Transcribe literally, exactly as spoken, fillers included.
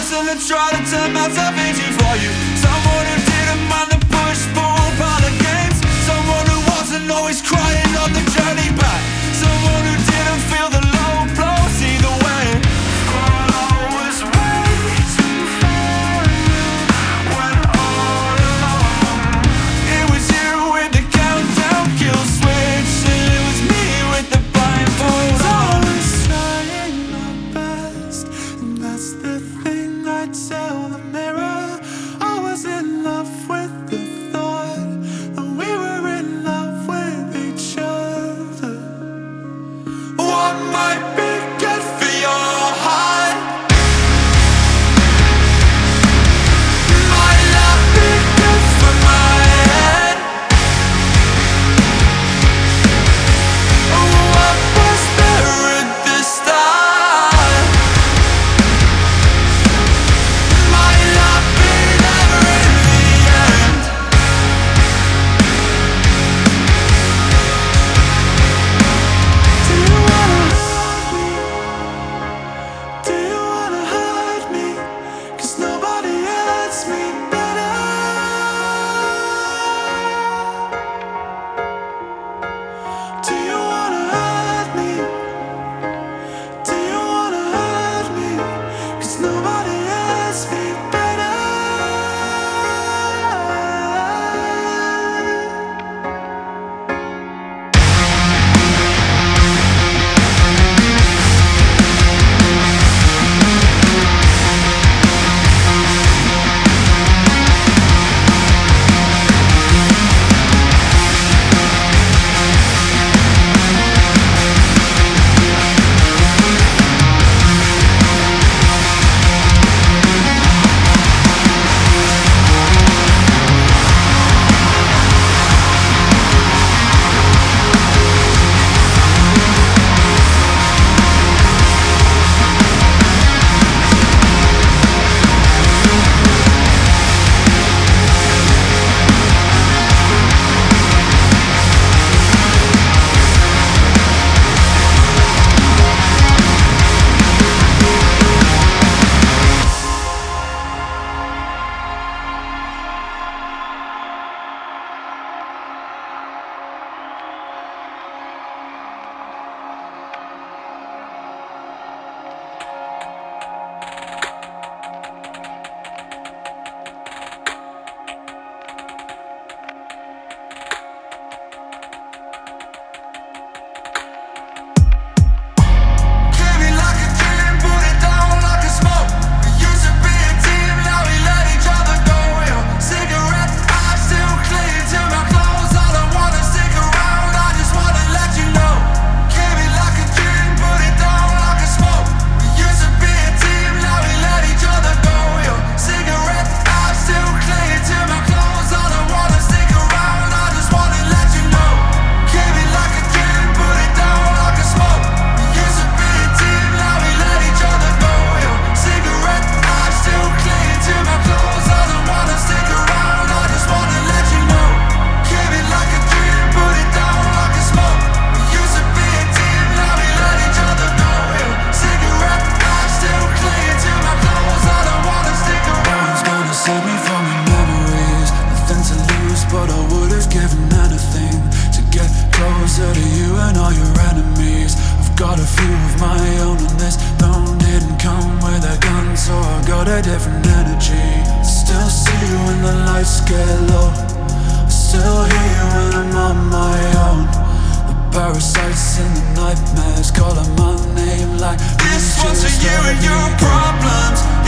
person to try to turn myself into for you. Someone who didn't mind the push, pull, pile of games. Someone who wasn't always crying on the journey back. Someone who didn't feel the low blows either way. But I was waiting for you when all alone it was you with the countdown kill switch, and it was me with the blindfold on. I was trying my best, and that's the thing I tell the mirror. I was in love with the thought that we were in love with each other. What might be good for your heart might not be good for my head. What was there at the start might not be there in the end. Do you wanna love me? Do you wanna hurt me? 'Cause nobody hurts me better. Do you wanna hurt me? Do you wanna hurt me? 'Cause nobody hurts me better. Came in like a dream, put it down like a smoke. We used to be a team, now we let each other go. Your cigarette, I still cling to my clothes. I don't wanna stick around, I just wanna let you know. Came in like a dream, put it down like a smoke. We used to be a team, now we let each other go. Your cigarette, I still cling to my clothes. I don't wanna stick around, I just wanna let you know. Came in like a dream, put it down like a smoke. We used to be a team, now we let each other go. Your cigarette, I still cling to my clothes. I don't wanna stick around, I just wanna let you know. Came in like a dream, put it down like a smoke. We used to be a team, now we let each other go. Your cigarette, I still cling to my clothes. I don't wanna stick around. No one's gonna save me from your memories. Nothing to lose, but I would've given anything to get closer to you and all your enemies. I've got a few of my own, and this bone didn't come with a gun, so I got a different energy. Still see you when the lights get low. I still hear you when I'm on my own. The parasites and the nightmares calling my name like This one's for you and your problems.